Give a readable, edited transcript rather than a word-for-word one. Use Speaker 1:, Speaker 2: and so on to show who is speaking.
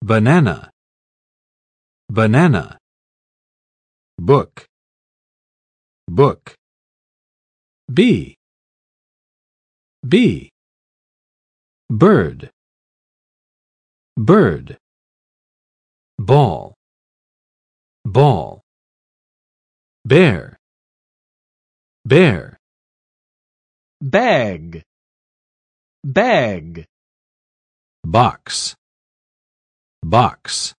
Speaker 1: banana, banana. Book, book. Bee, bee. Bird, bird. Ball, ball. Bear, bear.
Speaker 2: Bag, bag.
Speaker 1: Box, box.